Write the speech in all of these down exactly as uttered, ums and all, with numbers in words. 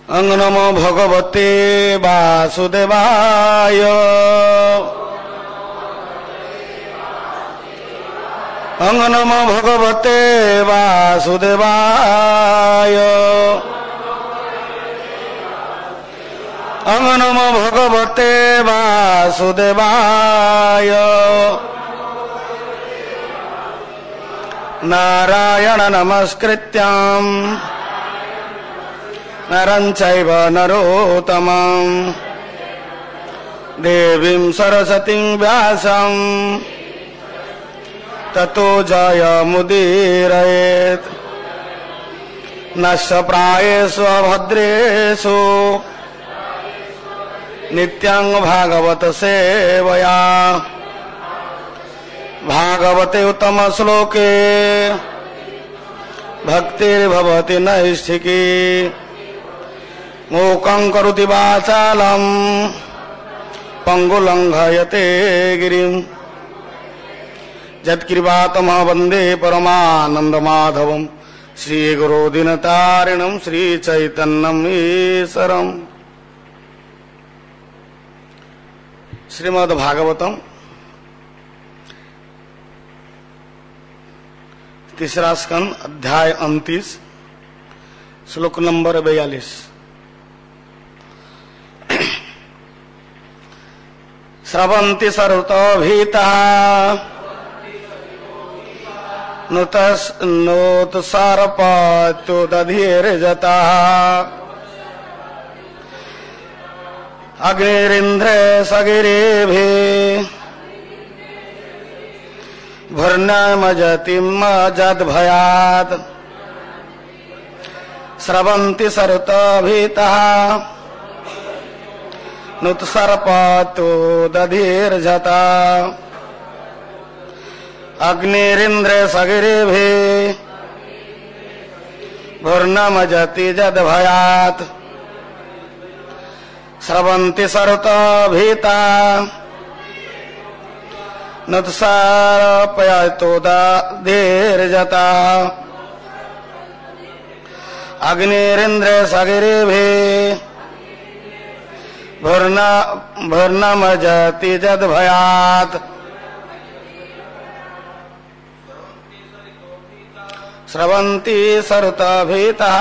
अंग नमो भगवते वासुदेवाय। अंग नमो भगवते वासुदेवाय। अंग नमो भगवते वासुदेवाय। नारायण नमस्कृत्यं नरं चैव नरोत्तमं देवीं सरस्वतीं व्यासं ततो जयमुदीरयेत्। नश्य प्रायेषु भद्रेषु नित्यं भागवत सेवया। भागवते उत्तम श्लोके भक्तिर्भवति नैष्ठिकी। मूकं करोति वाचालं पंगुलंघयते गिरिं। यत्कृपातमः वन्दे परमानन्दमाधवं श्रीगुरो दीनतारिणं श्रीचैतन्यम् ईश्वरम्। श्रीमद्भागवतम तीसरा स्कंद अध्याय उनतीस श्लोक नंबर बयालीस। स्रवन्ति सर्वतो भीतः नोत्सर्पत्यो दधिर्जतः। अग्निरिन्द्रे सगिरेभिः भर्णमजतिं जद्भयात्। स्रवन्ति सर्वतो भीतः नुत्सर्पतो दधिर्जता। अग्निरिन्द्रे सगिरेभिः भर्णमजति जद्भयात्। स्रवन्ति सर्वतो भीता नुत्सर्पतो दधिर्जता। अग्निरिन्द्रे सगिरेभिः भर्णमजति जद्भयात्। स्रवन्ति सर्वतो भीतः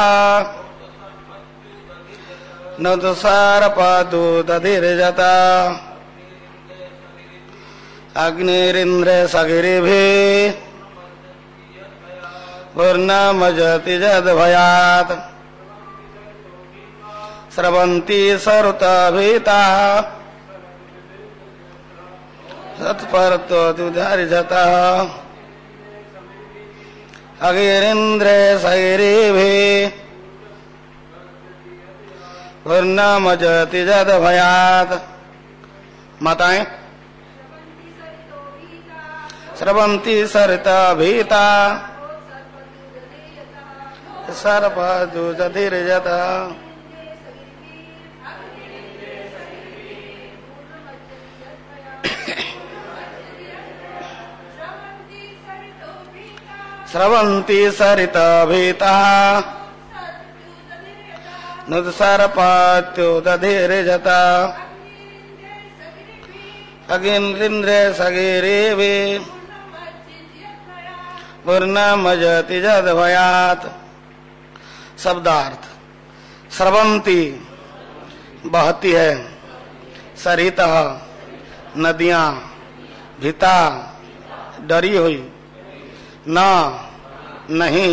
नुत्सर्पतो दधिर्जता। अग्निरिन्द्रे सगिरेभिः भर्णमजति जद्भयात्। स्रवन्ति सर्वतो भीतः नुत्सर्पतो दधिर्जता। अग्निरिन्द्रे सगिरेभिः भर्णमजति जद्भयात्। माताएं स्रवन्ति सर्वतो भीता सर्पतो दधिर्जता। स्रवन्ति सर्वतो भीता नुत्सर्पतो दधिर्जता। अग्निरिन्द्रे सगिरेभिः भर्णमजति जद्भयात्। शब्दार्थ स्रवन्ति बहती है, सरितः नदियां, भीता डरी हुई, न नहीं,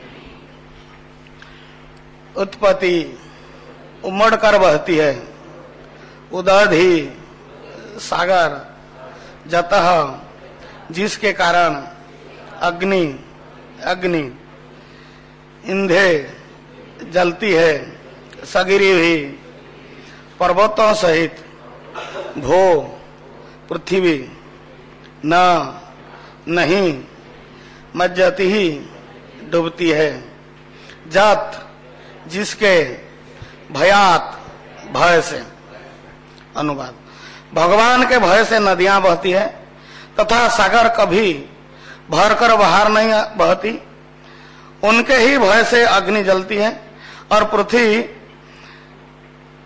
उत्पत्ति उमड़ कर बहती है, उदधि सागर, जतः जिसके कारण, अग्नि अग्नि, इंधे जलती है, सगिरी भी पर्वतों सहित, भो पृथ्वी, न नहीं, मज्जति ही डूबती है, जात जिसके, भयात भय से। अनुवाद भगवान के भय से नदियां बहती है तथा सागर कभी भरकर बाहर नहीं बहती। उनके ही भय से अग्नि जलती है और पृथ्वी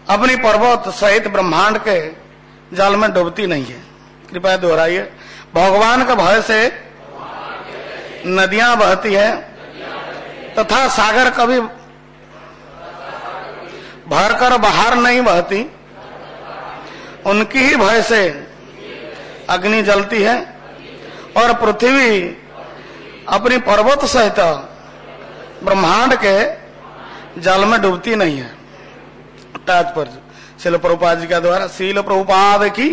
अपनी पर्वत सहित ब्रह्मांड के जल में डूबती नहीं है। कृपया दोहराइए। भगवान का भय से नदियां बहती है तथा सागर कभी भरकर बाहर नहीं बहती। उनकी ही भय से अग्नि जलती है और पृथ्वी अपनी पर्वत सहित ब्रह्मांड के जल में डूबती नहीं है। तात्पर्य शिल प्रभुपाद जी का द्वारा। शील प्रभुपाद की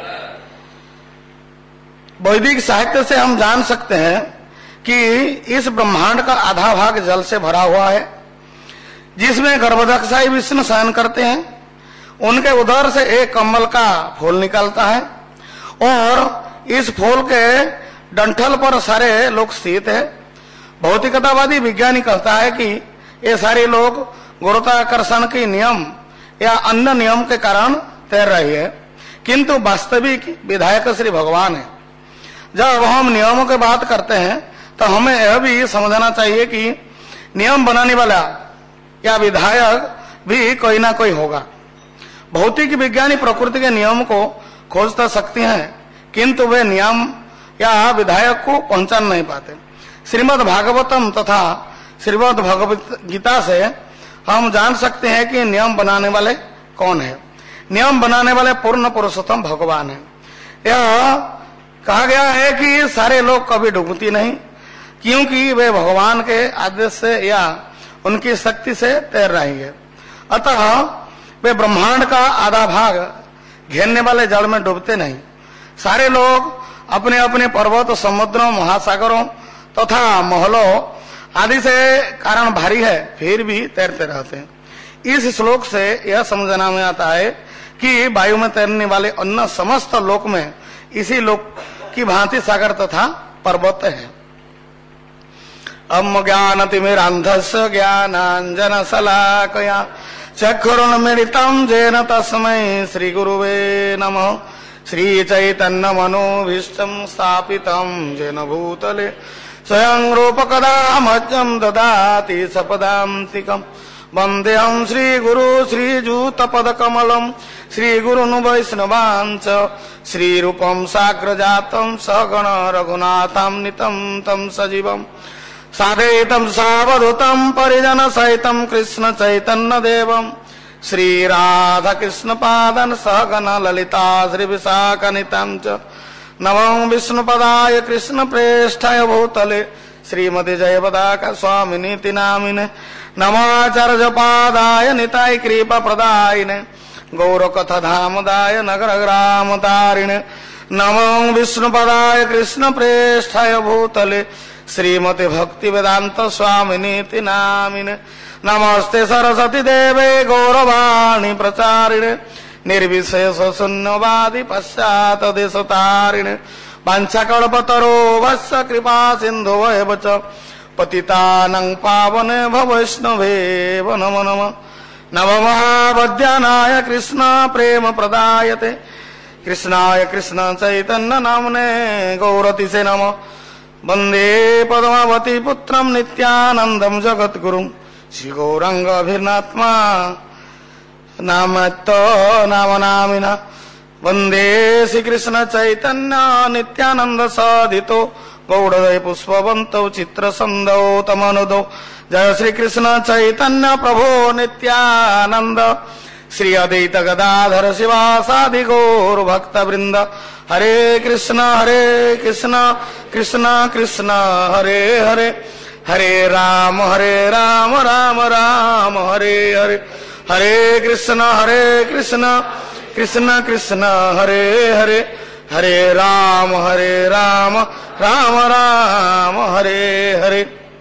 वैदिक साहित्य से हम जान सकते हैं कि इस ब्रह्मांड का आधा भाग जल से भरा हुआ है, जिसमें गर्भदक्षाई विष्णु शयन करते हैं। उनके उदर से एक कमल का फूल निकलता है और इस फूल के डंठल पर सारे लोग स्थित है। भौतिकतावादी विज्ञानी कहता है कि ये सारे लोग गुरुत्वाकर्षण के नियम या अन्य नियम के कारण तैर रही है, किंतु वास्तविक विधायक श्री भगवान है। जब हम नियमों की बात करते हैं तो हमें यह भी समझना चाहिए कि नियम बनाने वाला या विधायक भी कोई ना कोई होगा। भौतिक विज्ञानी प्रकृति के नियम को खोज तो सकते हैं, किंतु वे नियम या विधायक को पहचान नहीं पाते। श्रीमद् भागवतम तथा श्रीमद् भगवत गीता से हम जान सकते हैं कि नियम बनाने वाले कौन है। नियम बनाने वाले पूर्ण पुरुषोत्तम भगवान है। यह कहा गया है कि सारे लोग कभी डूबती नहीं, क्योंकि वे भगवान के आदेश से या उनकी शक्ति से तैर रही है। अतः वे ब्रह्मांड का आधा भाग घेरने वाले जल में डूबते नहीं। सारे लोग अपने अपने पर्वत, समुद्रों, महासागरों तथा महलों आदि से कारण भारी है, फिर भी तैरते रहते हैं। इस श्लोक से यह समझना में आता है कि वायु में तैरने वाले अन्य समस्त लोक में इसी लोक की भांति सागर तथा पर्वत है। अम ज्ञानतिमिरान्धस्य ज्ञानाञ्जन शलाकया चक्षुरुन्मीलितं येन तस्मै श्री गुरुवे नमः। श्री चैतन्य मनोभीष्टं स्थापितं येन भूतले स्वयं रूप कदा मह्यं ददाति सपदान्तिकम्। वन्देऽहं श्री गुरु श्रीजूतपदकमलं श्री गुरुन् वैष्णवांच श्री रूपं साग्रजातं सगण रघुनाथान्वितं तं सजीवम् साधयितं सावधूतं परिजन सहितं कृष्ण चैतन्य देवं श्री राधा कृष्ण पादन सहगण ललिता श्री विशाखनितं च नमो विष्णुपदाय कृष्ण प्रेष्ठाय भूतले श्रीमती जयपताका स्वामिनीति नामिने नमाचार्य पादाय निताय कृपा प्रदायिने गौरकथा धामदाय नगर ग्राम तारिणे नमो विष्णुपदाय कृष्ण प्रेष्ठाय भूतले श्रीमती भक्ति वेदांत स्वामिनीति नामिने नमस्ते सरस्वती देवे गौरवाणी प्रचारिणे निर्विशेष शून्यवादी पश्चात देश तारिणे वाञ्छाकल्पतरो वस्य कृपा सिन्धु एव च पतितानां पावने वैष्णवेव नमो नमः। नमो महावद्यानाय कृष्ण प्रेम प्रदायते कृष्णाय कृष्ण चैतन्य नामने गौरतिसे नमः। वन्दे पद्मावती पुत्रं नित्यानन्दं जगद्गुरुं श्रीगौराङ्गाभिर्नात्मा नामत्तो नाम नामिना। वन्दे श्रीकृष्ण चैतन्य नित्यानंद साधितो गौड़दय पुष्पवन्तौ चित्रसंदौ तमनुदौ। जय श्री कृष्ण चैतन्य प्रभो नित्यानंद श्री अद्वैत गदाधर शिवासादि गौर भक्त वृंद। हरे कृष्ण हरे कृष्ण कृष्ण कृष्ण हरे हरे हरे राम हरे राम राम राम हरे हरे हरे कृष्ण हरे कृष्ण कृष्ण कृष्ण हरे हरे हरे राम हरे राम राम राम हरे हरे।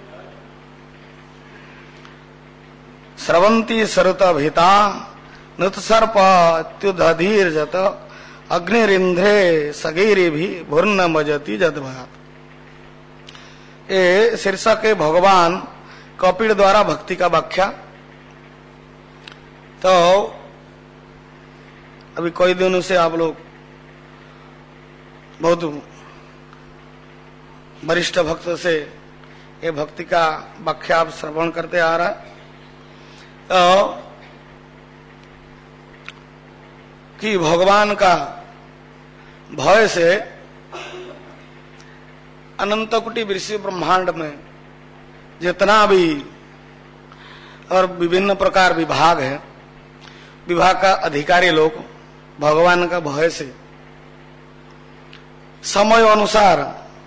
स्रवंती सरुता भीता नुत्सर्पात्युदधीर जत अग्निरिंद्रे सगीरी भी भूर्ण मजती जदभात। ये शीर्षक के भगवान कपिल द्वारा भक्ति का व्याख्या। तो अभी कई दिनों से आप लोग बहुत वरिष्ठ भक्त से ये भक्ति का व्याख्या आप श्रवण करते आ रहा है। तो कि भगवान का भय से अनंत कोटि विश्व ब्रह्मांड में जितना भी और विभिन्न प्रकार विभाग है, विभाग का अधिकारी लोग भगवान का भय से समय अनुसार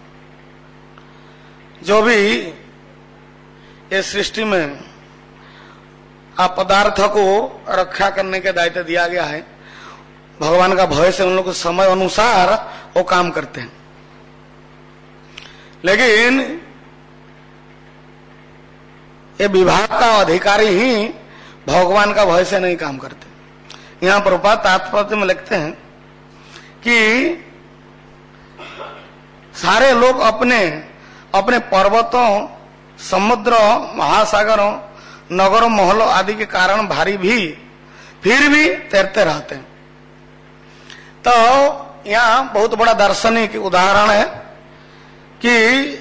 जो भी ये सृष्टि में आप पदार्थ को रक्षा करने के दायित्व दिया गया है, भगवान का भय से उन लोग समय अनुसार वो काम करते हैं। लेकिन ये विभाग का अधिकारी ही भगवान का भय से नहीं काम करते। यहां प्रभुपाद तात्पर्य में लिखते हैं कि सारे लोग अपने अपने पर्वतों, समुद्र, महासागरों, नगरों, महलों आदि के कारण भारी भी फिर भी तैरते रहते हैं। तो यहाँ बहुत बड़ा दार्शनिक उदाहरण है कि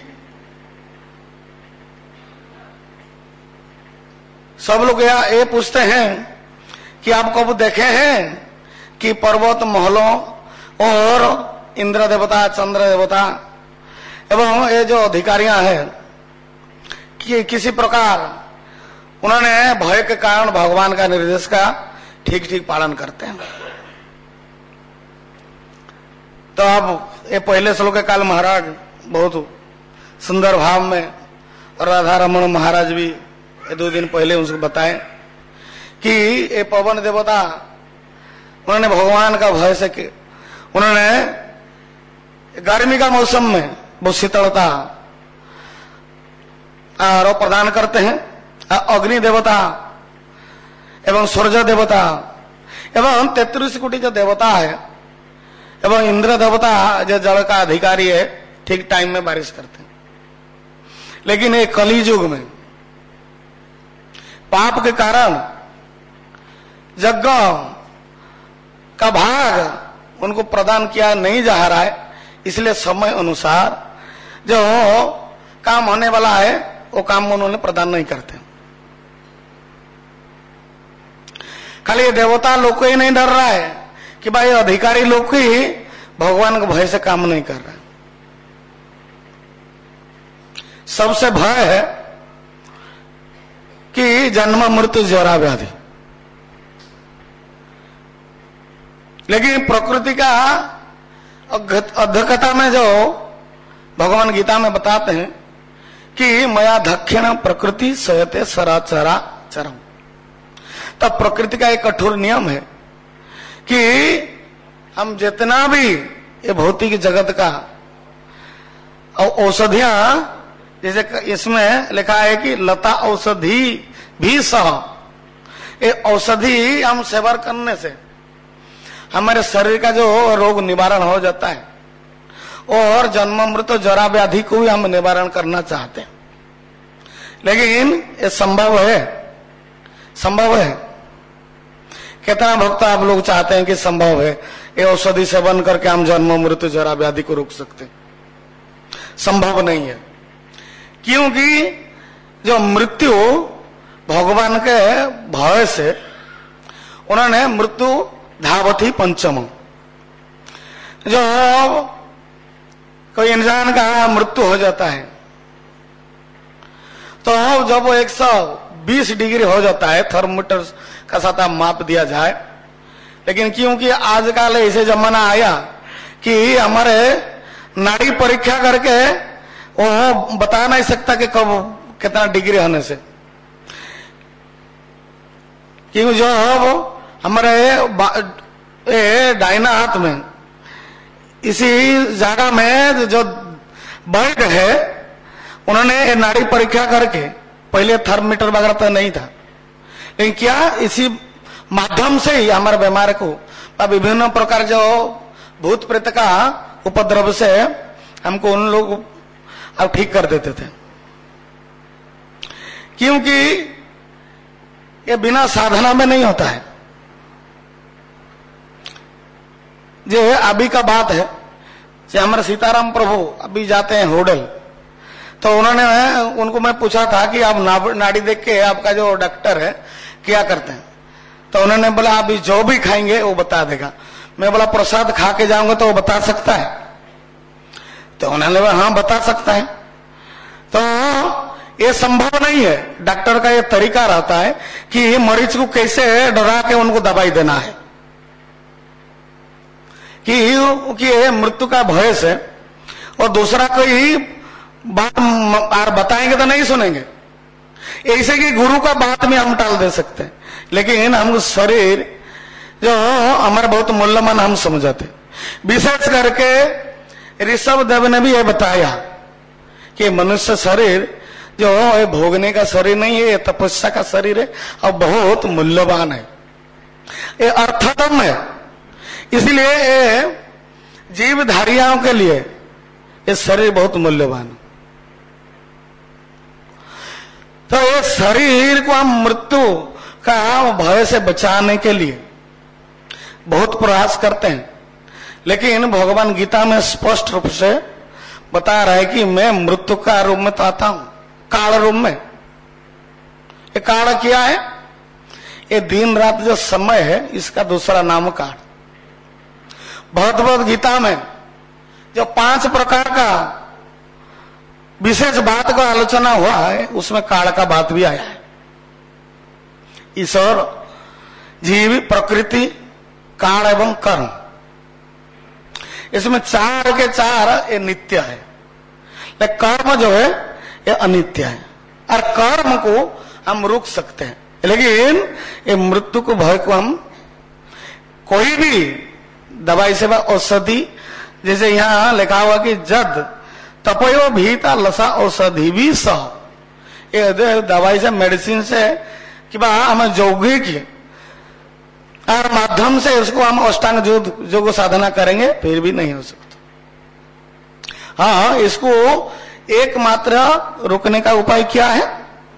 सब लोग यहाँ ये पूछते हैं कि आप कब देखे हैं कि पर्वत, महलों और इंद्र देवता, चंद्र देवता एवं ये जो अधिकारियां हैं कि किसी प्रकार उन्होंने भय के कारण भगवान का निर्देश का ठीक ठीक पालन करते हैं। तो अब ये पहले श्लोक के काल महाराज बहुत सुंदर भाव में, और राधा रमण महाराज भी ये दो दिन पहले उनको बताए कि ये पवन देवता उन्होंने भगवान का भय से कि उन्होंने गर्मी का मौसम में बहुत शीतलता और प्रदान करते हैं। अग्नि देवता एवं सूर्य देवता एवं तैतीस कोटि जो देवता है एवं इंद्र देवता जो जल का अधिकारी है, ठीक टाइम में बारिश करते हैं। लेकिन ये कली युग में पाप के कारण यज्ञ का भाग उनको प्रदान किया नहीं जा रहा है, इसलिए समय अनुसार जो काम होने वाला है वो काम उन्होंने प्रदान नहीं करते। खाली ये देवता लोग को ही नहीं डर रहा है कि भाई अधिकारी लोग ही भगवान के भय से काम नहीं कर रहे। सबसे भय है कि जन्म मृत्यु जरा व्याधि। लेकिन प्रकृति का अध्यक्षता में जो भगवान गीता में बताते हैं कि मया दक्षिण प्रकृति सयते सराचरा चरम। तब प्रकृति का एक कठोर नियम है कि हम जितना भी ये भौतिक जगत का औषधियां, जैसे इसमें लिखा है कि लता औषधि भी सह, ये औषधि हम सेवन करने से हमारे शरीर का जो रोग निवारण हो जाता है, और जन्म मृत्यु जरा व्याधि को भी हम निवारण करना चाहते हैं। लेकिन ये संभव है? संभव है? कितना भक्त आप लोग चाहते हैं कि संभव है ये औषधि सेवन करके हम जन्म मृत्यु जरा व्याधि को रोक सकते हैं? संभव नहीं है, क्योंकि जो मृत्यु भगवान के भय से उन्होंने मृत्यु धावती पंचम, जो कोई इंसान का मृत्यु हो जाता है तो जब वो एक सौ बीस डिग्री हो जाता है, थर्मोमीटर का साथ माप दिया जाए। लेकिन क्योंकि आजकल ऐसे जमाना आया कि हमारे नाड़ी परीक्षा करके वो बता नहीं सकता कि कब कितना डिग्री होने से, क्योंकि जो हमारे डायना हाथ में इसी जगह में जो बैग है, उन्होंने नाड़ी परीक्षा करके, पहले थर्मोमीटर वगैरह तो नहीं था, लेकिन क्या इसी माध्यम से ही हमारे बीमार को विभिन्न प्रकार जो भूत प्रेत का उपद्रव से हमको उन लोग अब ठीक कर देते थे। क्योंकि ये बिना साधना में नहीं होता है। जो अभी का बात है, जो हमारे सीताराम प्रभु अभी जाते हैं होटल, तो उन्होंने उनको मैं पूछा था कि आप नाड़ी देख के आपका जो डॉक्टर है क्या करते हैं, तो उन्होंने बोला अभी जो भी खाएंगे वो बता देगा। मैं बोला प्रसाद खा के जाऊंगा तो वो बता सकता है? तो उन्होंने बोला हाँ बता सकता है। तो ये संभव नहीं है। डॉक्टर का ये तरीका रहता है कि मरीज को कैसे डरा के उनको दवाई देना है, कि कि मृत्यु का भय से, और दूसरा कोई बात और बताएंगे तो नहीं सुनेंगे। ऐसे कि गुरु का बात में हम टाल दे सकते हैं, लेकिन हम शरीर जो हमारा बहुत मूल्यवान हम समझाते। विशेष करके ऋषभ देव ने भी ये बताया कि मनुष्य शरीर जो ये भोगने का शरीर नहीं है, ये तपस्या का शरीर है और बहुत मूल्यवान है, ये अर्थतम है। इसलिए ये जीवधारियों के लिए ये शरीर बहुत मूल्यवान है। तो ये शरीर को हम मृत्यु का भय से बचाने के लिए बहुत प्रयास करते हैं, लेकिन भगवान गीता में स्पष्ट रूप से बता रहा है कि मैं मृत्यु का रूप में तो आता हूं, काल रूप में। ये काल क्या है? ये दिन रात जो समय है, इसका दूसरा नाम काल। भगवद गीता में जो पांच प्रकार का विशेष बात का आलोचना हुआ है, उसमें काल का बात भी आया है। ईश्वर, जीव, प्रकृति, काल एवं कर्म, इसमें चार के चार ये नित्य है, लेकिन कर्म जो है ये अनित्य है। और कर्म को हम रोक सकते हैं, लेकिन ये मृत्यु को भय को हम कोई भी दवाई से औषधि, जैसे यहाँ लिखा हुआ कि जद तपयो भीता लसा औषधि भी सह, ये दवाई से, मेडिसिन से कि बा हमें यौगिक और माध्यम से इसको हम अष्टांग योग योग साधना करेंगे फिर भी नहीं हो सकता। हाँ, इसको एकमात्र रोकने का उपाय क्या है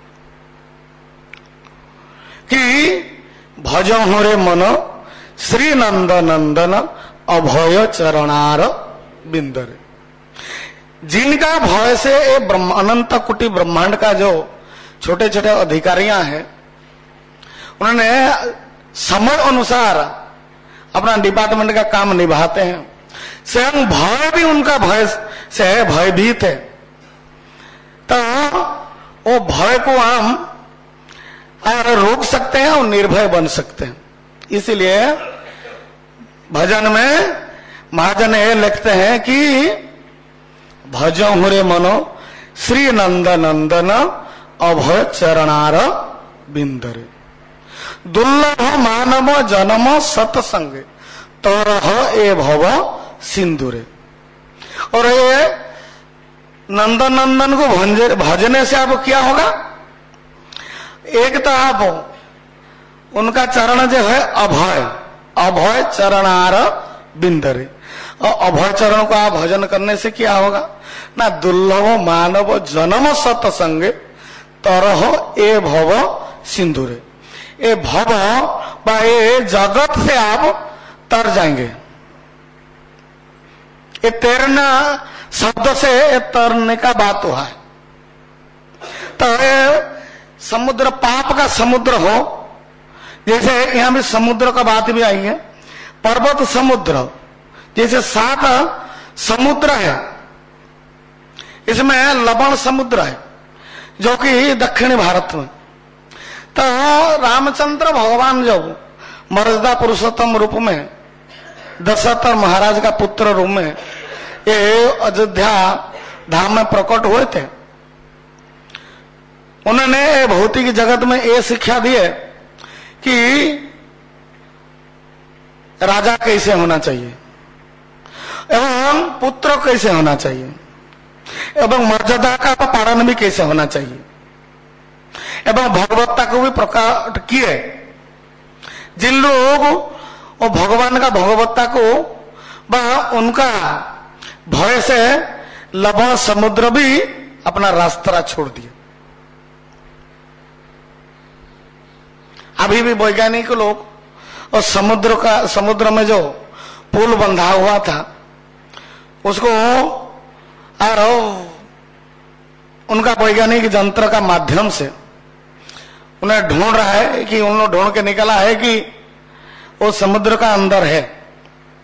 कि भजो हो रे मनो श्री नंद नंदन अभय चरणार बिंदर। जिनका भय से ये ब्रह्म अनंत कुटी ब्रह्मांड का जो छोटे छोटे अधिकारियां हैं, उन्होंने समय अनुसार अपना डिपार्टमेंट का काम निभाते हैं। स्वयं भय भी उनका भय से भयभीत है, तो वो भय को हम रोक सकते हैं और निर्भय बन सकते हैं। इसलिए भजन में महाजन ये लिखते हैं कि भजो हुरे मनो श्री नंद नंदन अभय चरणार बिंदर। दुर्लभ मानव जन्म सतसंग तरह ए भव सिंधुरे। और ये नंदन नंदन को भजने से आप क्या होगा? एक तो आप उनका चरण जो है अभय, अभय चरणार बिंदरे, और अभय चरण को आप भजन करने से क्या होगा ना? दुर्लभ मानव जन्म सतसंग तरह ए भव सिंधुरे। ये भव व ये जगत से आप तर जाएंगे। ये तैरना शब्द से तरने का बात हुआ है। तो ये समुद्र पाप का समुद्र हो, जैसे यहां भी समुद्र का बात भी आई है, पर्वत समुद्र, जैसे सात समुद्र है, इसमें लवण समुद्र है जो कि दक्षिणी भारत में। तो रामचंद्र भगवान जब मर्यादा पुरुषोत्तम रूप में दशरथ महाराज का पुत्र रूप में ये अयोध्या धाम में प्रकट हुए थे, उन्होंने भौतिक जगत में ये शिक्षा दी है कि राजा कैसे होना चाहिए एवं पुत्र कैसे होना चाहिए एवं मर्यादा का पालन भी कैसे होना चाहिए एवं भगवत्ता को भी प्रकट किए। जिन लोग वो भगवान का भगवत्ता को व उनका भय से लवण समुद्र भी अपना रास्ता छोड़ दिया। अभी भी वैज्ञानिक लोग और समुद्र का समुद्र में जो पुल बंधा हुआ था उसको और उनका वैज्ञानिक यंत्र का माध्यम से उन्हें ढूंढ रहा है कि उन लोग ढूंढ के निकला है कि वो समुद्र का अंदर है।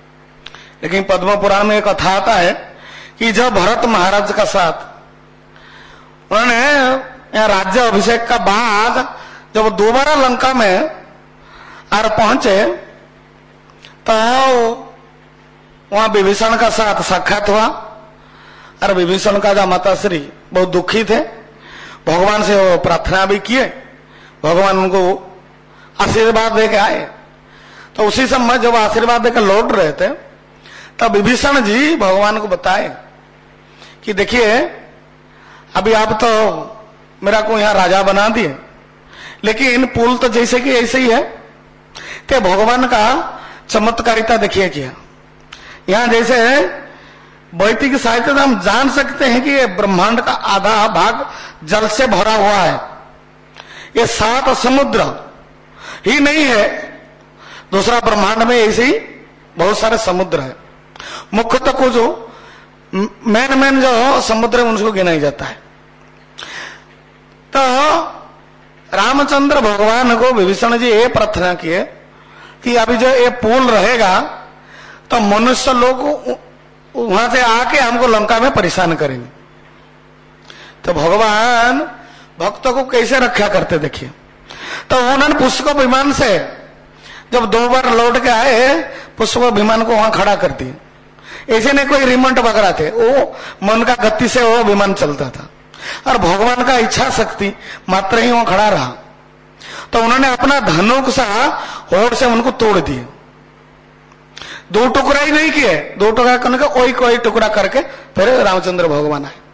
लेकिन पद्म पुराण में एक कथा आता है कि जब भरत महाराज का साथ उन्होंने यहाँ राज्य अभिषेक का बाद जब दोबारा लंका में आर पहुंचे तो वहां विभीषण का साथ साक्षात हुआ। और विभीषण का जो माता श्री बहुत दुखी थे, भगवान से वो प्रार्थना भी किए, भगवान उनको आशीर्वाद देके आए। तो उसी समय जब आशीर्वाद देकर लौट रहे थे तब विभीषण जी भगवान को बताए कि देखिए अभी आप तो मेरा को यहाँ राजा बना दिए, लेकिन पुल तो जैसे कि ऐसे ही है। तो भगवान का चमत्कारिता देखिए क्या, यहाँ जैसे वैदिक साहित्य में हम जान सकते हैं कि ये ब्रह्मांड का आधा भाग जल से भरा हुआ है। ये सात समुद्र ही नहीं है, दूसरा ब्रह्मांड में ऐसे ही बहुत सारे समुद्र है। मुख्य तो कुछ मेन मेन जो समुद्र है उनको गिना ही जाता है। तो रामचंद्र भगवान को विभीषण जी ये प्रार्थना किए कि अभी जो ये पुल रहेगा तो मनुष्य लोग वहां से आके हमको लंका में परेशान करेंगे। तो भगवान भक्तों को कैसे रक्षा करते देखिए। तो उन्होंने पुष्पक विमान से जब दो बार लौट के आए, पुष्पक विमान को वहां खड़ा कर दिए। ऐसे नहीं कोई रिमोट वगैरह थे, वो मन का गति से वो विमान चलता था और भगवान का इच्छा शक्ति मात्र ही वहां खड़ा रहा। तो उन्होंने अपना धनुक सा होड़ से उनको तोड़ दिए। दो टुकड़ा ही नहीं किए, दो टुकड़ा करने का कोई कोई टुकड़ा करके फिर रामचंद्र भगवान आए।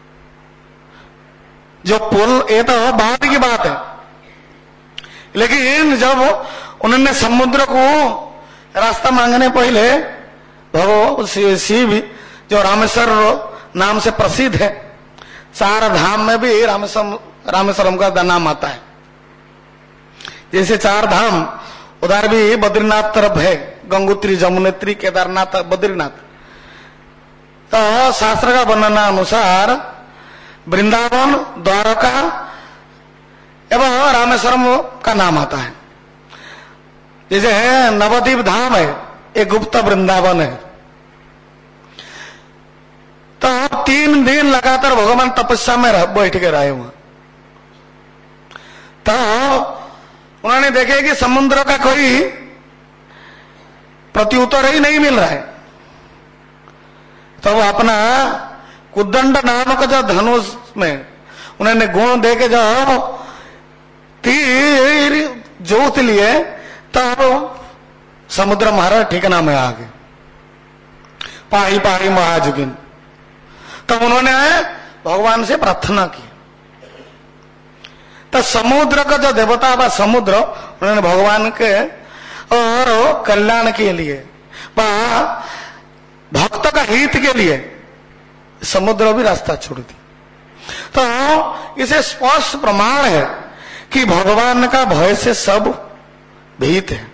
जो पुल ये तो बाद की बात है, लेकिन जब उन्होंने समुद्र को रास्ता मांगने पहले भगवान शिव जो रामेश्वर नाम से प्रसिद्ध है, चार धाम में भी रामेश्वरम रामेश्वरम का नाम आता है। जैसे चार धाम उधर भी बद्रीनाथ तरफ है, गंगोत्री, जमुनेत्री, केदारनाथ, बद्रीनाथ। तो शास्त्र का वर्णन अनुसार वृंदावन, द्वारका एवं रामेश्वरम का नाम आता है। जैसे है नवद्वीप धाम है, एक गुप्त वृंदावन है। तो तीन दिन लगातार भगवान तपस्या में बैठ के रहे हुए। तो उन्होंने देखे कि समुद्र का कोई प्रत्युत्तर ही नहीं मिल रहा है। तो अपना कुदंड नामक जो धनुष में उन्होंने गुण देके जो तीर जोत लिए, तब समुद्र महाराज ठिकाना में आ गए। पाही पाही महाजुगिन। तब उन्होंने भगवान से प्रार्थना की। तो समुद्र का जो देवता व समुद्र उन्होंने भगवान के और कल्याण के लिए भक्त का हित के लिए समुद्र भी रास्ता छोड़ दी। तो इसे स्पष्ट प्रमाण है कि भगवान का भय से सब भीत है।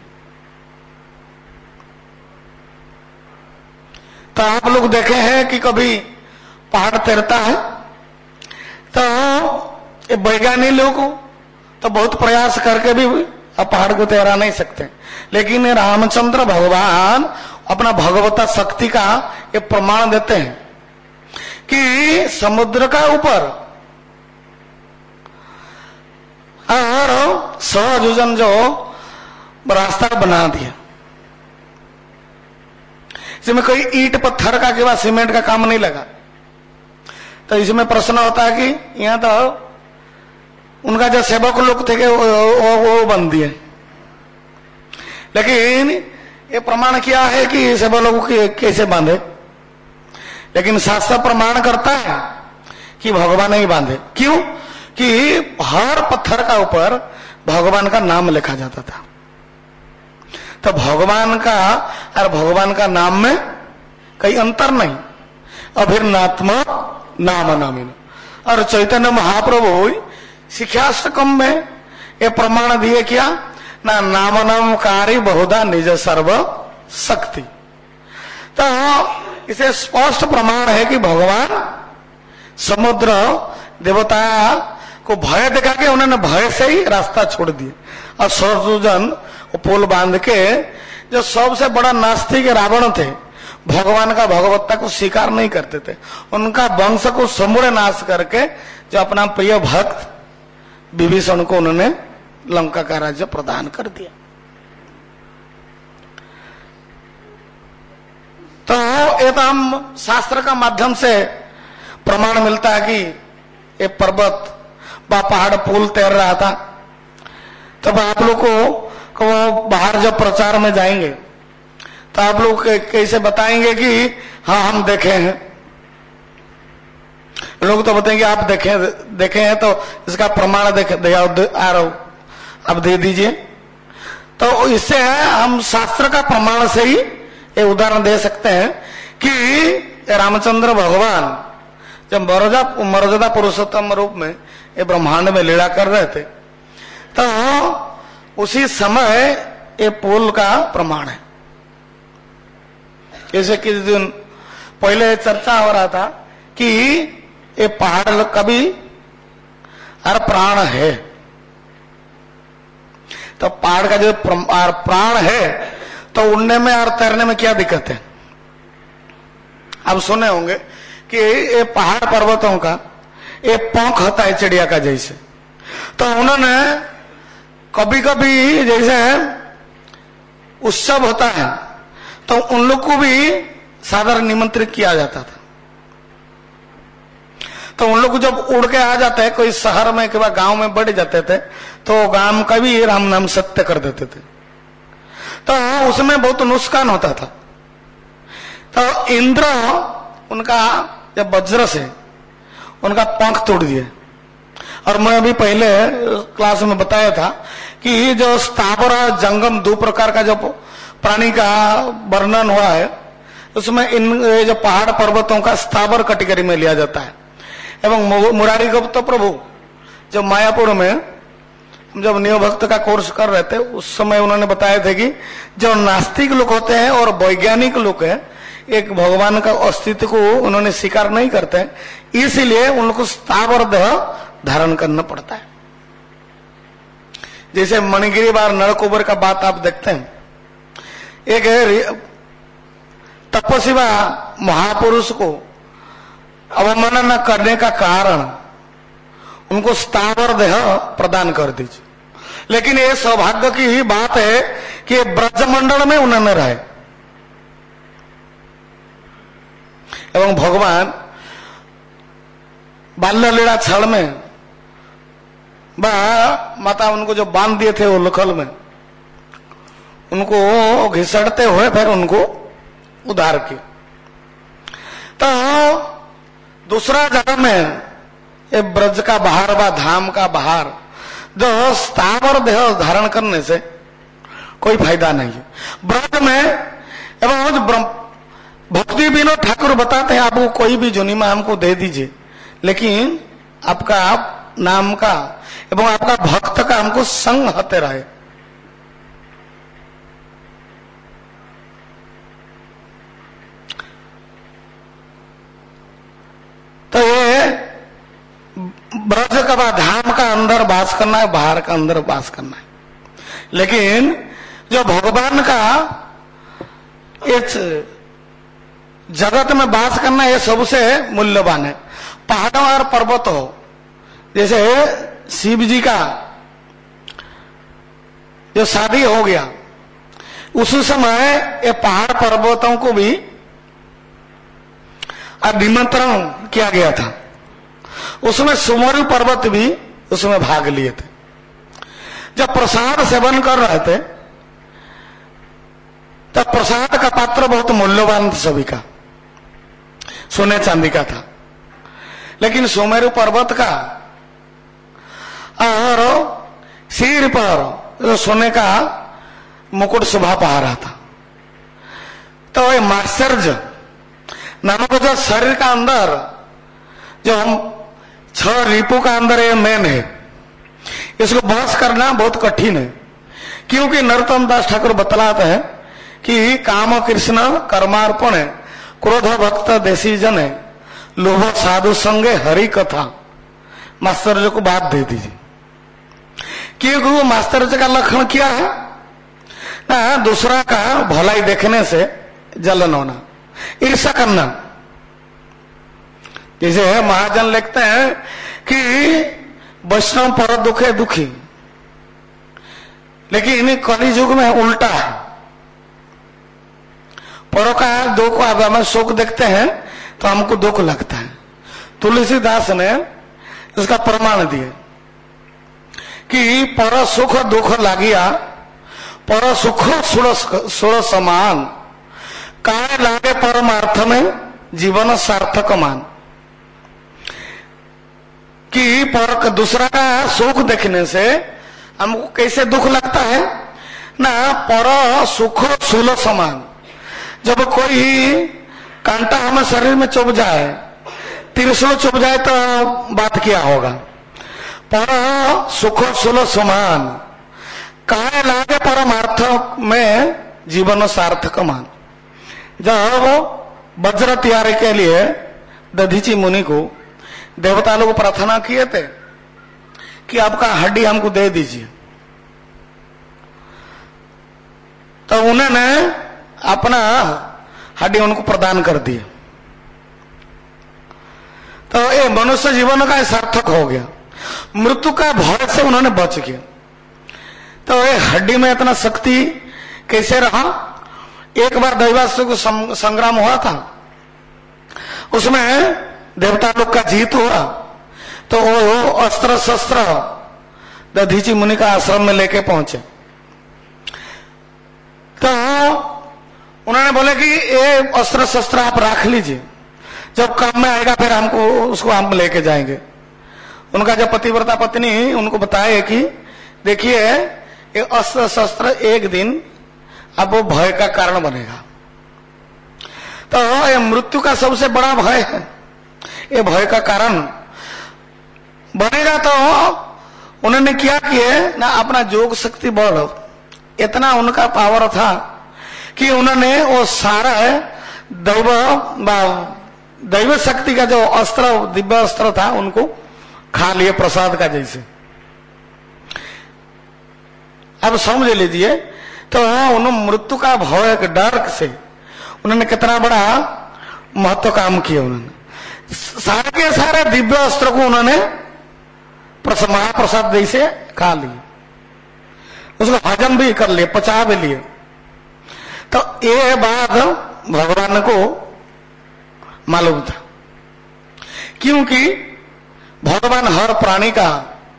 तो आप लोग देखे हैं कि कभी पहाड़ तैरता है, तो ये वैज्ञानिक लोग तो बहुत प्रयास करके भी अब पहाड़ को तैरा नहीं सकते, लेकिन रामचंद्र भगवान अपना भगवता शक्ति का ये प्रमाण देते हैं कि समुद्र का ऊपर और सहयोजन जो रास्ता बना दिया, इसमें कोई ईंट पत्थर का के बाद सीमेंट का काम नहीं लगा। तो इसमें प्रश्न होता है कि यहाँ तो उनका जो सेवक लोग थे वो, वो, वो बन दिए, लेकिन ये प्रमाण किया है कि सेवक लोगों को कैसे बांधे। लेकिन शास्त्र प्रमाण करता है कि भगवान ही बांधे। क्यों? कि हर पत्थर का ऊपर भगवान का नाम लिखा जाता था। तो भगवान का और भगवान का नाम में कई अंतर नहीं। अभिन्नात्मक नाम नामिन। और चैतन्य महाप्रभु शिक्षाष्टकम में ये प्रमाण दिए क्या ना, नाम नामकारी बहुधा निज सर्व शक्ति। तो इसे स्पष्ट प्रमाण है कि भगवान समुद्र देवता को भय दिखा के उन्होंने भय से ही रास्ता छोड़ दिए और सरसुजन पुल बांध के जो सबसे बड़ा नास्तिक रावण थे भगवान का भगवत्ता को स्वीकार नहीं करते थे। उनका वंश को समूढ़ नाश करके जो अपना प्रिय भक्त विभीषण को उन्होंने लंका का राज्य प्रदान कर दिया। तो ये तो हम शास्त्र का माध्यम से प्रमाण मिलता है कि ये पर्वत व पहाड़ पुल तैर रहा था। तब आप लोग को वो बाहर जब प्रचार में जाएंगे तो आप लोग कैसे बताएंगे कि हाँ हम देखे हैं। लोग तो बताएंगे आप देखे देखे हैं तो इसका प्रमाण देख दे आ रहा हूं, आप दे दीजिए। तो इससे हम शास्त्र का प्रमाण से ही ये उदाहरण दे सकते हैं कि रामचंद्र भगवान जब मर्यादा मर्यादा पुरुषोत्तम रूप में ये ब्रह्मांड में लीला कर रहे थे तो उसी समय ये पुल का प्रमाण है। जैसे कि दिन पहले चर्चा हो रहा था कि ये पहाड़ का भी हर प्राण है। तो पहाड़ का जो प्राण है तो उड़ने में और तैरने में क्या दिक्कत है? आप सुने होंगे कि ये पहाड़ पर्वतों का ये पंख होता है चिड़िया का जैसे। तो उन्होंने कभी कभी जैसे उत्सव होता है तो उन लोग को भी सादर निमंत्रित किया जाता था। तो उन लोग जब उड़ के आ जाते हैं कोई शहर में के बाद गांव में बढ़ जाते थे तो गांव का भी राम नाम सत्य कर देते थे। तो उसमें बहुत नुकसान होता था। तो इंद्र उनका जब वज्र से उनका पंख तोड़ दिए। और मैं अभी पहले क्लास में बताया था कि जो स्थावर और जंगम दो प्रकार का जो प्राणी का वर्णन हुआ है उसमें इन जो पहाड़ पर्वतों का स्थावर कैटेगरी में लिया जाता है। एवं मुरारी गुप्त प्रभु जब मायापुर में जब न्यू भक्त का कोर्स कर रहे थे उस समय उन्होंने बताए थे कि जो नास्तिक लोग होते हैं और वैज्ञानिक लोग हैं एक भगवान का अस्तित्व को उन्होंने स्वीकार नहीं करते, इसलिए उनको स्थावर देह धारण करना पड़ता है। जैसे मणिगिरी बार नरकुबर का बात आप देखते हैं, एक तपस्वी महापुरुष को अवमानना करने का कारण उनको स्थावर देह प्रदान कर दीजिए। लेकिन ये सौभाग्य की ही बात है कि ब्रजमंडल में उन्होंने रहे एवं भगवान बाल्य लीला छल में बा माता उनको जो बांध दिए थे वो लखल में उनको घिसड़ते हुए फिर उनको उद्धार किया। तो दूसरा जगह में ये ब्रज का बाहर व धाम का बाहर जो स्थावर देह धारण करने से कोई फायदा नहीं है। ब्रज में एवं भक्ति विनोद ठाकुर बताते हैं आपको कोई भी जुनिमा हमको दे दीजिए लेकिन आपका आप नाम का एवं आपका भक्त का हमको संग होते रहे। तो ये ब्रज का धाम का अंदर वास करना है, बाहर का अंदर वास करना है। लेकिन जो भगवान का इस जगत में वास करना ये सबसे मूल्यवान है। पहाड़ों और पर्वत हो जैसे शिव जी का जो शादी हो गया उस समय ये पहाड़ पर्वतों को भी निमंत्रण किया गया था। उसमें सुमेरु पर्वत भी उसमें भाग लिए थे। जब प्रसाद सेवन कर रहे थे तब प्रसाद का पात्र बहुत मूल्यवान था, सभी का सोने चांदी का था। लेकिन सुमेरु पर्वत का और सिर पर सोने का मुकुट शोभा पा रहा था। तो ये मात्सर्य नामक जो शरीर का अंदर जो हम छह रिपु का अंदर ये मेन है, इसको बस करना बहुत कठिन है। क्योंकि नरोत्तम दास ठाकुर बतलाते हैं कि काम कृष्ण कर्मार्पण है, क्रोध भक्त देसी जन है, लोभ साधु संगे हरि कथा। मास्टर्य को बात दे दीजिए। क्योंकि वो मास्टर्य का लक्षण क्या है ना, दूसरा का भलाई देखने से जलन होना। ईर्षा करना। जैसे महाजन लिखते हैं कि वैष्णव पर दुखे दुखी, लेकिन कलि युग में उल्टा है। परों का दुख को अब हमें सुख देखते हैं तो हमको दुख लगता है। तुलसीदास ने इसका प्रमाण दिए कि पर सुख दुख लागिया, पर सुख सुर समान, काय लागे परमार्थ में जीवन सार्थक मान। कि पर दूसरा का सुख देखने से हमको कैसे दुख लगता है ना, पर सुख सुल समान। जब कोई कांटा हमें शरीर में चुभ जाए, त्रिशूल चुभ जाए तो बात क्या होगा। पर सुख सुल समान, काय लागे परमार्थ में जीवन सार्थक मान। जब वज्र तैयारी के लिए दधीची मुनि को देवता लोग प्रार्थना किए थे कि आपका हड्डी हमको दे दीजिए, तो उन्होंने अपना हड्डी उनको प्रदान कर दिया। तो ये मनुष्य जीवन का सार्थक हो गया, मृत्यु का भय से उन्होंने बच गया। तो ये हड्डी में इतना शक्ति कैसे रहा। एक बार दैवासुर को संग्राम हुआ था, उसमें देवता लोग का जीत हुआ, तो वो अस्त्र शस्त्र दधीची मुनि का आश्रम में लेके पहुंचे। तो उन्होंने बोले कि ये अस्त्र शस्त्र आप रख लीजिए, जब काम में आएगा फिर हमको उसको हम लेके जाएंगे। उनका जब पतिव्रता पत्नी उनको बताए कि देखिए ये अस्त्र शस्त्र एक दिन अब वो भय का कारण बनेगा। तो ये मृत्यु का सबसे बड़ा भय है, ये भय का कारण बनेगा। तो उन्होंने क्या किया ना, अपना योग शक्ति बढ़, इतना उनका पावर था कि उन्होंने वो सारा दैव दैव शक्ति का जो अस्त्र, दिव्य अस्त्र था, उनको खा लिए प्रसाद का जैसे। अब समझ लीजिए, तो उन्होंने मृत्यु का भय के डर से उन्होंने कितना बड़ा महत्व काम किया। उन्होंने सारे के सारे दिव्य अस्त्र को उन्होंने महाप्रसाद जैसे खा लिए, उसको हजम भी कर लिए, पचा भी लिए। तो ये बात भगवान को मालूम था, क्योंकि भगवान हर प्राणी का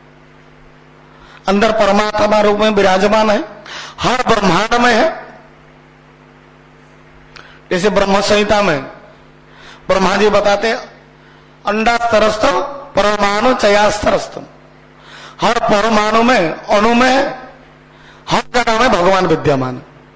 अंदर परमात्मा रूप में विराजमान है, हर ब्रह्मांड में है। जैसे ब्रह्म संहिता में ब्रह्मा जी बताते अंडास्तरस्तम परमाणु चयास्तरस्तम, हर परमाणु में, अणु में, हर जगह में भगवान विद्यमान।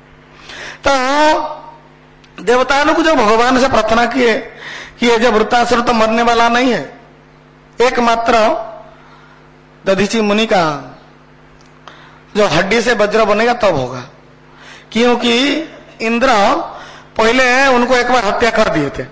तो देवताओं को जो भगवान से प्रार्थना किए कि ये जो वृत्तासुर तो मरने वाला नहीं है, एकमात्र दधीची मुनि का जो हड्डी से वज्र बनेगा तब तो होगा, क्योंकि इंद्र पहले उनको एक बार हत्या कर दिए थे।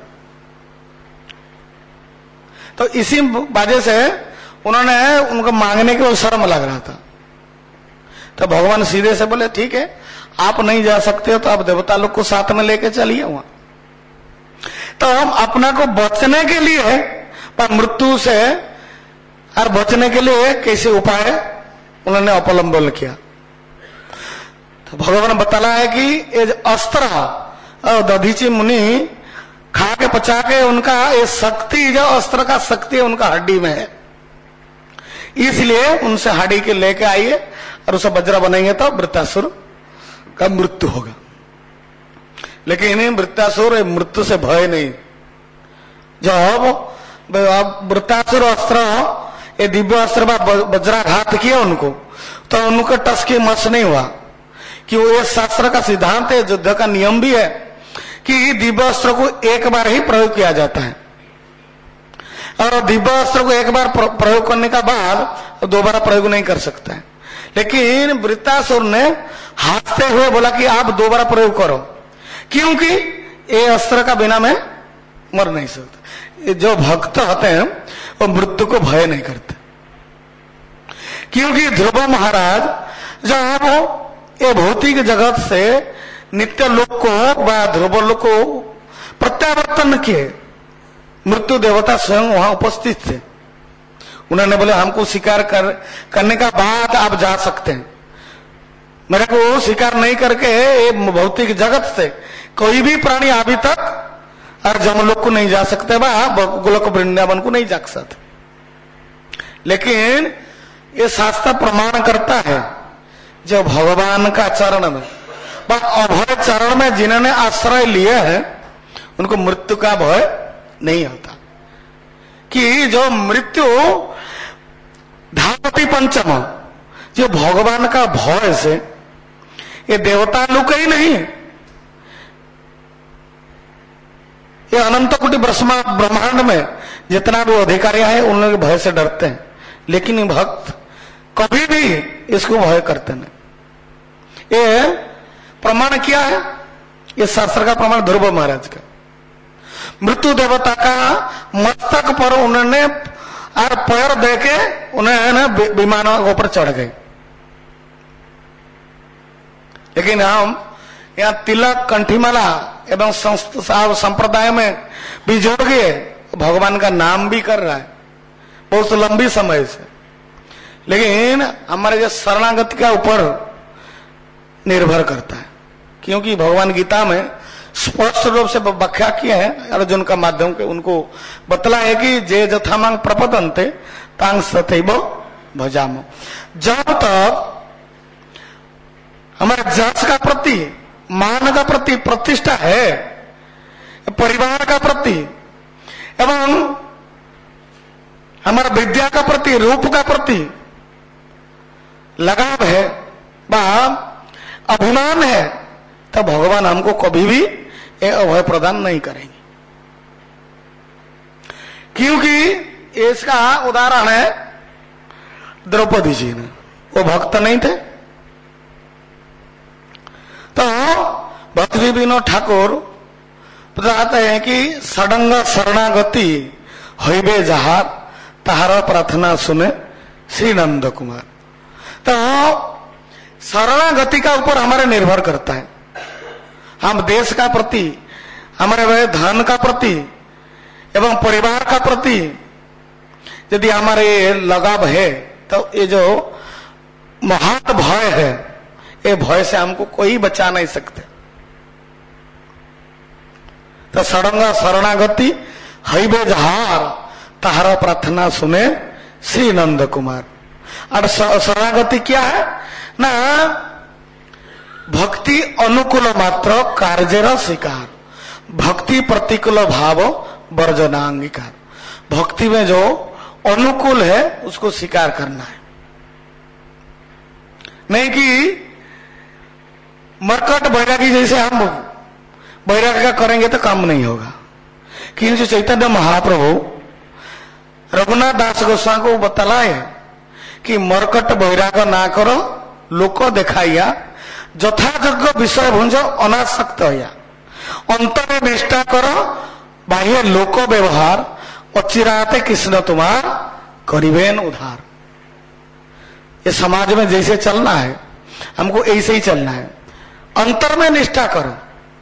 तो इसी वजह से उन्होंने उनको मांगने के शर्म लग रहा था। तो भगवान सीधे से बोले ठीक है, आप नहीं जा सकते हो तो आप देवता लोग को साथ में लेके चलिए वहां। तो हम अपना को बचने के लिए, पर मृत्यु से और बचने के लिए कैसे उपाय उन्होंने अवलंबन किया। तो भगवान बताला है कि ये अस्त्र और दधीची मुनि खा के पचा के, उनका ये शक्ति, जो अस्त्र का शक्ति उनका हड्डी में है, इसलिए उनसे हड्डी के लेके आइए और उसे वज्र बनेंगे तो वृत्तासुर का मृत्यु होगा। लेकिन वृत्तासुर मृत्यु से भय नहीं। जब वृत्तासुर अस्त्र, ये दिव्य अस्त्र वज्राघात किया उनको, तो उनको टस के मस नहीं हुआ, कि वो ये शास्त्र का सिद्धांत है, युद्ध का नियम भी है कि दिव्य अस्त्र को एक बार ही प्रयोग किया जाता है, और दिव्य अस्त्र को एक बार प्रयोग करने का बाद दोबारा प्रयोग नहीं कर सकता है। लेकिन वृत्तासुर ने हंसते हुए बोला कि आप दोबारा प्रयोग करो, क्योंकि ये अस्त्र का बिना मैं मर नहीं सकता। जो भक्त होते हैं वो मृत्यु को भय नहीं करते, क्योंकि ध्रुव महाराज जब ये भौतिक जगत से नित्य लोक को व ध्रुव लोक को प्रत्यावर्तन किए। मृत्यु देवता स्वयं वहां उपस्थित थे। उन्होंने बोले हमको शिकार कर करने का बाद आप जा सकते हैं, मेरे को शिकार नहीं करके ये भौतिक जगत से कोई भी प्राणी अभी तक और जमलोक को नहीं जा सकते, गोलोक वृंदावन को नहीं जा सकते। लेकिन ये शास्त्र प्रमाण करता है जो भगवान का चरण में व अभय चरण में जिन्होंने आश्रय लिया है उनको मृत्यु का भय नहीं होता। कि जो मृत्यु धावती पंचम, जो भगवान का भय से, ये देवता लोग ही नहीं, ये अनंत कोटि ब्रह्मांड में जितना भी अधिकारी है उन लोग भय से डरते हैं, लेकिन ये भक्त कभी भी इसको भय करते नहीं। ये प्रमाण क्या है? ये शास्त्र का प्रमाण ध्रुव महाराज का। मृत्यु देवता का मस्तक पर उन्होंने और पैर देके उन्हें विमानों के ऊपर चढ़ गए। लेकिन हम यहाँ तिलक, कंठीमाला एवं संप्रदाय में भी जोड़ गए, भगवान का नाम भी कर रहा है बहुत लंबी समय से। लेकिन हमारे जो शरणागति का ऊपर निर्भर करता है, क्योंकि भगवान गीता में स्पष्ट रूप से व्याख्या किया है अर्जुन का माध्यम के, उनको बतला है कि जे जथामांग प्रपतन्ते तांग सतैव भजामो। जब तक हमारे जस का प्रति, मान का प्रति, प्रतिष्ठा है, परिवार का प्रति एवं हमारा विद्या का प्रति, रूप का प्रति लगाव है व अभिमान है, तब भगवान हमको कभी भी ये अभय प्रदान नहीं करेंगे। क्योंकि इसका उदाहरण है द्रौपदी जी ने, वो भक्त नहीं थे। तो भक्ति विनोद ठाकुर बताते हैं कि सडंग शरणागति हईबे जहार ताहार प्रार्थना सुने श्री नंद कुमार। तो शरणागति का ऊपर हमारे निर्भर करता है। हम देश का प्रति, हमारे धन का प्रति एवं परिवार का प्रति यदि हमारे लगाव है, तो ये जो महत भय है, ये भय से हमको कोई बचा नहीं सकते। तो सड़ंगा शरणागति हईबे जहार ताहार प्रार्थना सुने श्री नंद कुमार। और शरणागति क्या है ना, भक्ति अनुकूल मात्र कार्यर स्वीकार, भक्ति प्रतिकूल भाव वर्जनांगीकार। भक्ति में जो अनुकूल है उसको स्वीकार करना है, नहीं कि मरकट बैरागी जैसे हम बैरागी का करेंगे तो काम नहीं होगा। किंतु चैतन्य महाप्रभु रघुनाथ दास गोस्वामी को बतलाए कि मरकट बैराग ना करो, लोक देखाइया, यथायोग्य विषय भुंज अनासक्त होया, अंतरे निष्ठा करो, बाह्य लोक व्यवहार, अचिराते कृष्ण तुम्हार करिबेन उधार। ये समाज में जैसे चलना है हमको ऐसे ही चलना है। अंतर में निष्ठा करो,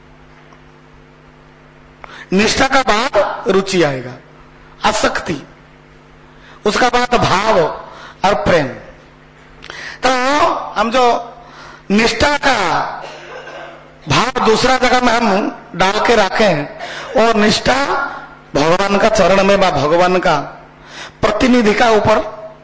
निष्ठा का बाद रुचि आएगा, आसक्ति, उसका बाद भाव और प्रेम। तो हम जो निष्ठा का भाव दूसरा जगह में हम डाल के रखे हैं, और निष्ठा भगवान का चरण में, भगवान का प्रतिनिधि का ऊपर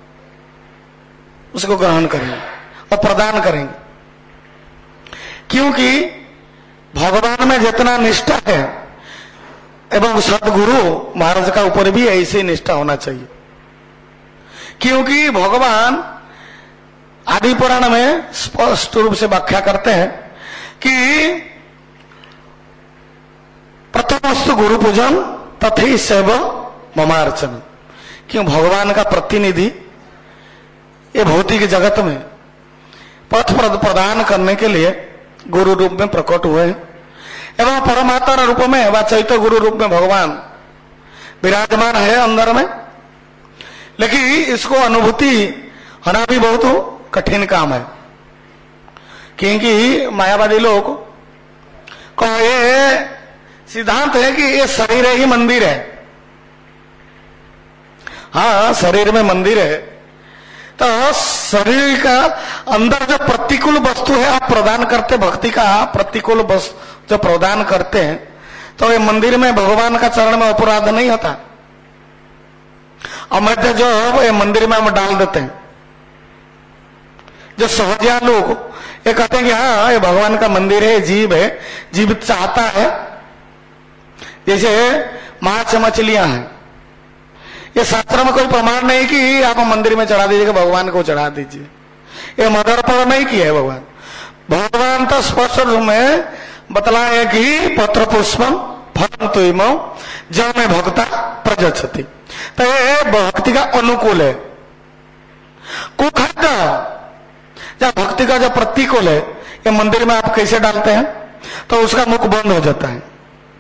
उसको ग्रहण करेंगे और प्रदान करेंगे। क्योंकि भगवान में जितना निष्ठा है एवं सदगुरु महाराज का ऊपर भी ऐसे निष्ठा होना चाहिए। क्योंकि भगवान आदि पुराण में स्पष्ट रूप से व्याख्या करते हैं कि प्रथमस्तु गुरु पूजन तथे सेव ममार्चन। क्यों भगवान का प्रतिनिधि ये भौतिक जगत में पथ प्रदान करने के लिए गुरु रूप में प्रकट हुए हैं, एवं परमात्मा रूप में व चैत्य गुरु रूप में भगवान विराजमान है अंदर में। लेकिन इसको अनुभूति होना भी बहुत कठिन काम है, क्योंकि मायावादी लोग को ये सिद्धांत है कि ये शरीर ही मंदिर है। हाँ, शरीर में मंदिर है, तो शरीर का अंदर जो प्रतिकूल वस्तु है आप प्रदान करते, भक्ति का प्रतिकूल वस्तु जो प्रदान करते हैं, तो ये मंदिर में भगवान का चरण में अपराध नहीं होता। अमृत जो ये मंदिर में हम डाल देते हैं, जो सहजिया लोग ये कहते हैं कि हाँ ये भगवान का मंदिर है, जीव है, जीव चाहता है, जैसे मांस मछलियां हैं, ये शास्त्र में कोई प्रमाण नहीं कि आप मंदिर में चढ़ा दीजिएगा, भगवान को चढ़ा दीजिए, ये मदर पर नहीं किया है भगवान। भगवान तो स्पष्ट रूप में बतलाया कि पत्र पुष्पम फलम तुइमो जब में भक्ता प्रजच्छति, तो ये भक्ति का अनुकूल है। कुखंड जब भक्ति का जो प्रतिकूल है, ये मंदिर में आप कैसे डालते हैं, तो उसका मुख बंद हो जाता है।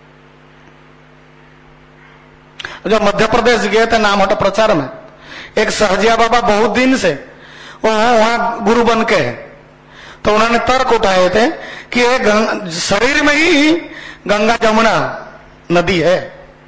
जब मध्य प्रदेश गए थे नामहट प्रचार में, एक सहजिया बाबा बहुत दिन से वहां वहां गुरु बन के है, तो उन्होंने तर्क उठाए थे कि ये शरीर में ही गंगा जमुना नदी है।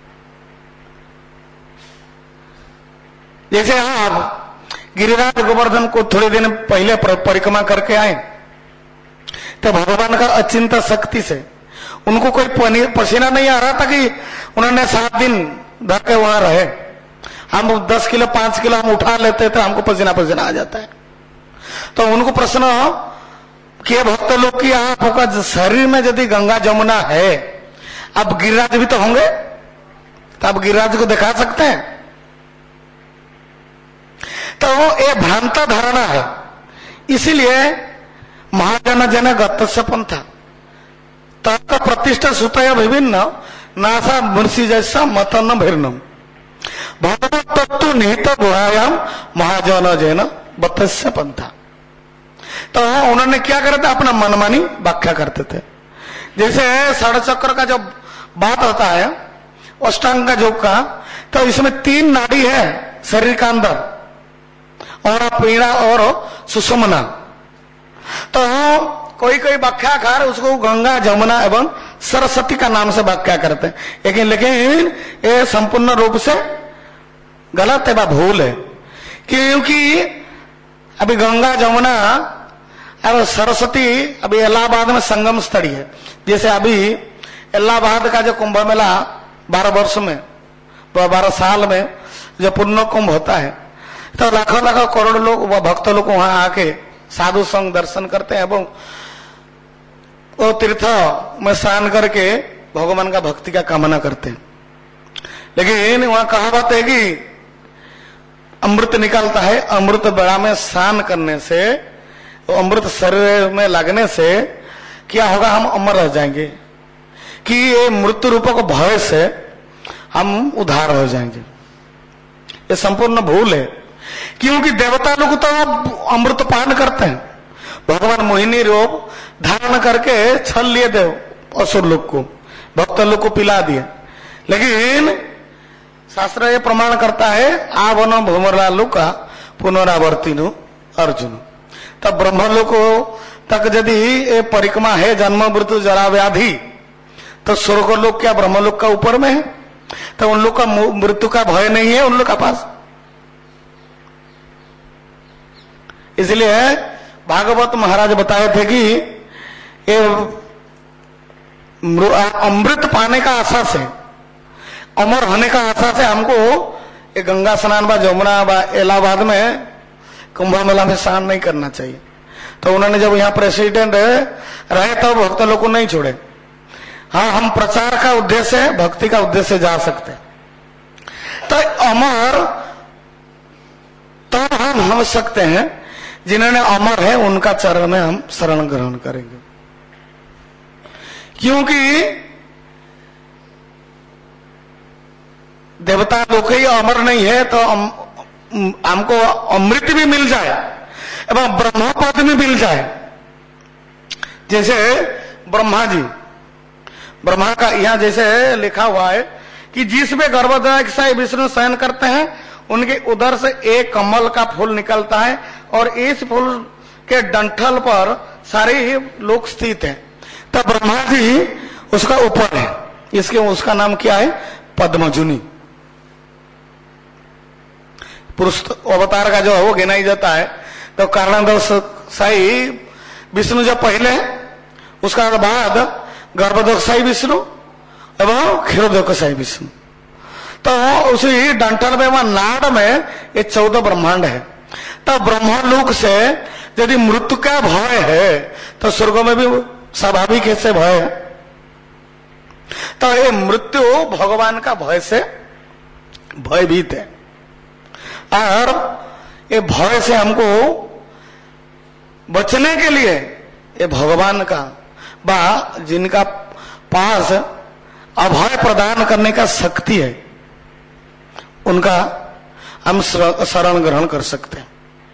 जैसे आप गिरिराज गोवर्धन को थोड़े दिन पहले परिक्रमा करके आए, तो भगवान का अचिंत शक्ति से उनको कोई पसीना नहीं आ रहा था कि उन्होंने सात दिन धर के वहां रहे। हम दस किलो पांच किलो हम उठा लेते थे, हमको पसीना पसीना आ जाता है। तो उनको प्रश्न किए भक्त लोग कि आपका शरीर में यदि गंगा जमुना है, अब गिरिराज भी तो होंगे, तो आप गिरिराज को दिखा सकते हैं। तो ये भ्रांत धारणा है, इसीलिए महाजन जन गत्स्य पंथा तत्व प्रतिष्ठा सुतय विभिन्न नासा मुर्सी जैसा मतन भिन्नम भगवत तत्व निहित गुहायाम महाजन जैन बत्स्य पंथा। तो उन्होंने क्या करते, अपना मनमानी व्याख्या करते थे। जैसे साढ़े चक्र का जो बात होता है अष्टांग का योग का, तो इसमें तीन नाड़ी है शरीर का अंदर, और पीड़ा और सुषुम्ना। तो कोई कोई व्याख्याकार उसको गंगा जमुना एवं सरस्वती का नाम से व्याख्या करते हैं, लेकिन लेकिन ये संपूर्ण रूप से गलत है, भूल है। क्योंकि अभी गंगा जमुना और सरस्वती अभी इलाहाबाद में संगम स्थली है। जैसे अभी इलाहाबाद का जो कुंभ मेला बारह वर्ष में बारह साल में जो पुण्य कुंभ होता है, तो लाखों लाखों करोड़ लोग व भक्त लोग वहां आके साधु संग दर्शन करते हैं एवं वो तीर्थ में स्नान करके भगवान का भक्ति का कामना करते हैं। लेकिन वहां कहावत है कि अमृत निकलता है, अमृत बेड़ा में स्नान करने से, अमृत शरीर में लगने से क्या होगा, हम अमर रह जाएंगे, कि ये मृत्यु रूप को भय से हम उद्धार हो जाएंगे। ये संपूर्ण भूल है, क्योंकि देवता लोग तो अमृत पान करते हैं, भगवान मोहिनी रूप धारण करके छल लिए देव असुर लोग को, भक्त लोग को पिला दिए। लेकिन शास्त्र ये प्रमाण करता है आवनो भूमरलालु का पुनरावर्तिनु अर्जुन। तब ब्रह्मलोक तक यदि ये परिक्रमा है जन्म मृत्यु जरा व्याधि, तो स्वर्ग लोक क्या ब्रह्मलोक का ऊपर में है, तो उन लोग का मृत्यु का भय नहीं है उन लोग का पास। इसलिए भागवत महाराज बताए थे कि ये अमृत पाने का आशा से, अमर होने का आशा से हमको ये गंगा स्नान व जमुना व इलाहाबाद में कुंभ मेला में स्नान नहीं करना चाहिए। तो उन्होंने जब यहाँ प्रेसिडेंट रहे तो भक्त लोग को नहीं छोड़े। हाँ, हम प्रचार का उद्देश्य है, भक्ति का उद्देश्य जा सकते। तो अमर तब तो हम हो सकते हैं जिन्होंने अमर है उनका चरण में हम शरण ग्रहण करेंगे, क्योंकि देवता लोग ही अमर नहीं है, तो हम, हमको अमृत भी मिल जाए एवं ब्रह्म पद भी मिल जाए। जैसे ब्रह्मा जी, ब्रह्मा का यहाँ जैसे लिखा हुआ है कि जिसमें गर्भधारक से विष्णु शयन करते हैं उनके उधर से एक कमल का फूल निकलता है और इस फूल के डंठल पर सारे ही लोग स्थित हैं। तब ब्रह्मा जी उसका ऊपर है, इसके उसका नाम क्या है? पद्मजुनी। पुरुष अवतार का जो है वो गिनाई जाता है। तो कारणांतोष साई विष्णु जब पहले, उसका बाद गर्भोदकशाही विष्णु एवं क्षीरोदकशाही विष्णु। तो उसी डंठल में वह नाड़ में ये चौदह ब्रह्मांड है। तो ब्रह्मलोक से यदि मृत्यु का भय है तो स्वर्ग में भी स्वाभाविक ऐसे भय है। तो ये मृत्यु भगवान का भय से भयभीत है, और ये भय से हमको बचने के लिए ये भगवान का बा जिनका पास अभय प्रदान करने का शक्ति है, उनका हम शरण ग्रहण कर सकते हैं।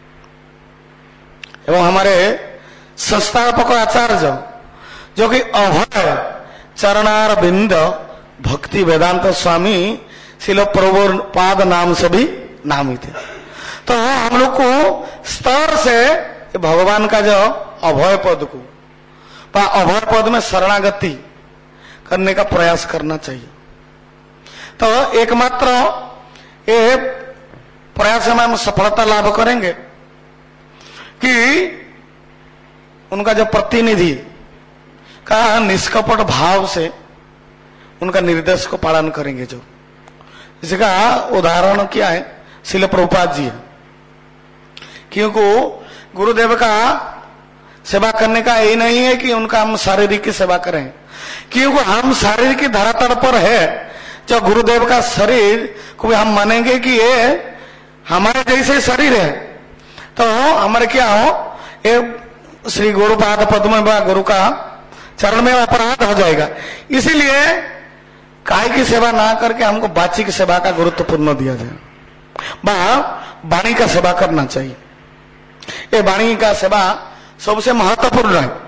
एवं हमारे संस्थापक आचार्य जो कि अभय चरणार बिंद भक्ति वेदांत स्वामी शिल प्रभुपाद नाम से भी नामित है। तो हम लोग को स्तर से भगवान का जो अभय पद को, अभय पद में शरणागति करने का प्रयास करना चाहिए। तो एकमात्र ये प्रयास में हम सफलता लाभ करेंगे कि उनका जो प्रतिनिधि का निष्कपट भाव से उनका निर्देश को पालन करेंगे। जो इसका उदाहरण क्या है? शिल प्रभुपाद जी है। क्योंकि गुरुदेव का सेवा करने का यही नहीं है कि उनका हम शारीरिक की सेवा करें, क्योंकि हम शारीरिक की धरातल पर है। जो गुरुदेव का शरीर को हम मानेंगे कि ये हमारे जैसे शरीर है, तो हमारे क्या हो, ये श्री गुरुपाद पद्म व गुरु का चरण में अपराध हो जाएगा। इसीलिए काय की सेवा ना करके हमको बाची की सेवा का गुरुत्वपूर्ण दिया जाए। वाणी का सेवा करना चाहिए। ये वाणी का सेवा सबसे महत्वपूर्ण है।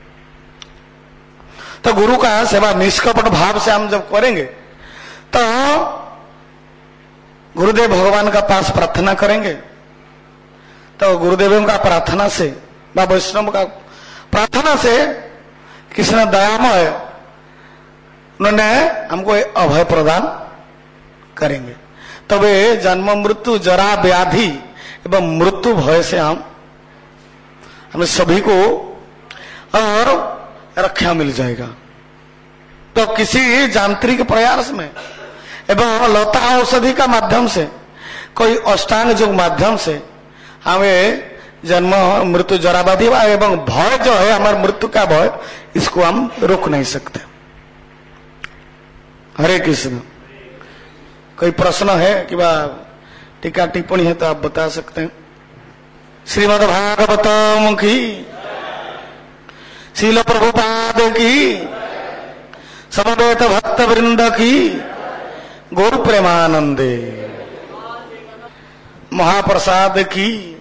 तो गुरु का सेवा निष्कपट भाव से हम जब करेंगे तो गुरुदेव भगवान का पास प्रार्थना करेंगे। तो गुरुदेव का प्रार्थना से व वैष्णव का प्रार्थना से कृष्ण दयामय उन्होंने हमको अभय प्रदान करेंगे। तब ये जन्म मृत्यु जरा व्याधि एवं मृत्यु भय से हम हमें सभी को और रक्षा मिल जाएगा। तो किसी यांत्रिक प्रयास में एवं लता औषधि का माध्यम से, कोई अष्टांग योग माध्यम से हमें जन्म मृत्यु जरा व्याधि एवं भय जो है हमारे मृत्यु का भय, इसको हम रोक नहीं सकते। हरे कृष्ण। कोई प्रश्न है कि बा टीका टिप्पणी है तो आप बता सकते हैं। श्रीमद् भागवतम की, शील प्रभुपाद की, समवेत भक्त वृंद की, गुरु प्रेमानंदे महाप्रसाद की।